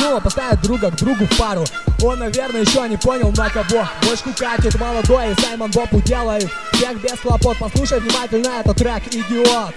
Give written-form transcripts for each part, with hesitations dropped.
думал поставить друга к другу в пару. Он, наверное, еще не понял, на кого бочку катит молодой, и Саймон Боб уделает всех без хлопот. Послушай внимательно этот трек, идиот.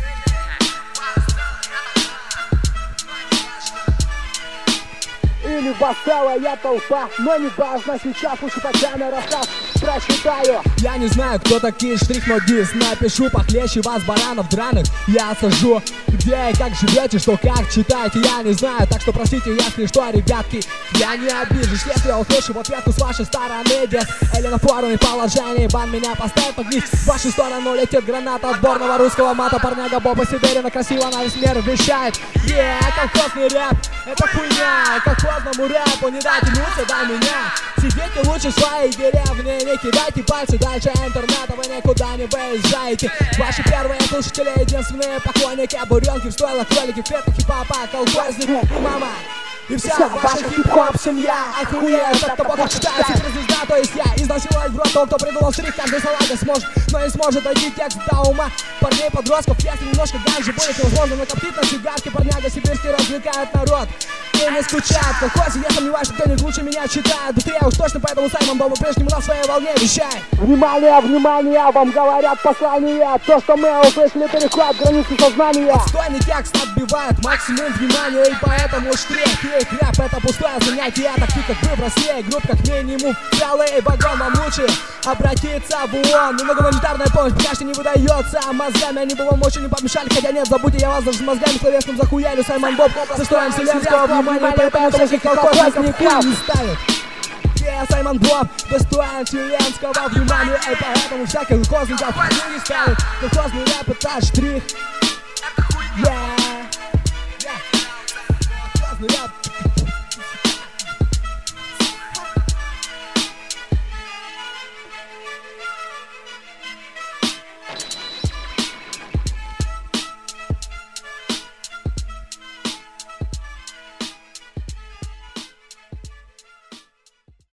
Или веселая толпа, но не важно сейчас, лучше пока на рассказ прочитаю. Я не знаю, кто такие штрих-но-дис. Напишу похлеще вас, баранов драных. Я сажу, где и как живете, что как читаете, я не знаю. Так что простите, если что, ребятки, я не обижусь, если я услышу в ответку с вашей стороны дес. Или на форуме положений бан меня поставит огни. В вашу сторону летит граната отборного русского мата. Парняга Боба Сибирина красиво на весь мир вещает. Колхозный рэп, это хуйня. Колхозному рэпу не дайте лучше до меня. Сидите лучше в своей деревне, не кидайте пальцы дальше интернета, вы никуда не выезжаете. Ваши первые слушатели, единственные поклонники, буренки в стойлах, кролики в клетках, хип-хопа, колхозник и мама. И вся ваша хип-хоп семья охуеет от того, как читается звезда, то есть я. Изнасиловать в рот того, кто придумал штрих, каждый салага сможет, но не сможет дойти текст до ума. Парней, подростков, если немножко ганжи будет невозможно накоптить на сигарки. Парняга сибирский развлекает народ и не скучает. В колхозе я сомневаюсь, что кто-нибудь лучше меня читает. Да ты я уж точно, поэтому Саймон Боб по-прежнему на своей волне вещает. Внимание, внимание, вам говорят послания. То, что мы услышали, переход границы сознания. Отстойный текст отбивает максимум внимания, и поэтому штрих и рэп — это пустое занятие. Такие как вы в России, групп как минимум целый вагон. Вам лучше обратиться в ООН. Но гуманитарная помощь пока что не выдается. Мозгами они бы вам очень не помешали. Хотя нет, забудьте, я вас даже с мозгами словесным захуяли. Саймон Боб застоем вселенского внимания, поэтому всяких колхозников не ставит. Я Саймон Боб достоин вселенского внимания, и поэтому всяких колхозников не ставит. Колхозный рэп — это штрих. Колхозный рэп